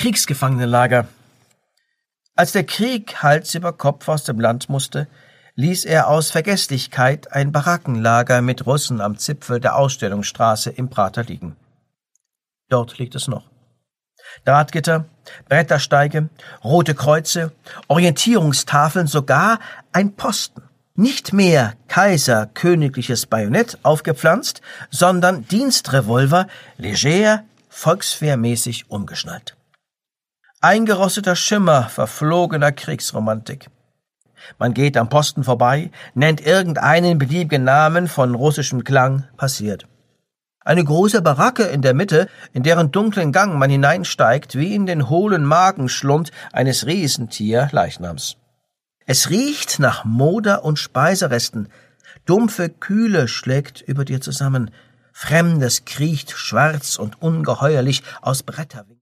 Kriegsgefangenenlager. Als der Krieg Hals über Kopf aus dem Land musste, ließ er aus Vergeßlichkeit ein Barackenlager mit Russen am Zipfel der Ausstellungsstraße im Prater liegen. Dort liegt es noch. Drahtgitter, Brettersteige, rote Kreuze, Orientierungstafeln, sogar ein Posten. Nicht mehr Kaiser königliches Bajonett aufgepflanzt, sondern Dienstrevolver, leger, volkswehrmäßig umgeschnallt. Eingerosteter Schimmer verflogener Kriegsromantik. Man geht am Posten vorbei, nennt irgendeinen beliebigen Namen von russischem Klang, passiert. Eine große Baracke in der Mitte, in deren dunklen Gang man hineinsteigt, wie in den hohlen Magenschlund eines Riesentier-Leichnams. Es riecht nach Moder und Speiseresten. Dumpfe Kühle schlägt über dir zusammen. Fremdes kriecht schwarz und ungeheuerlich aus Bretterwinkeln.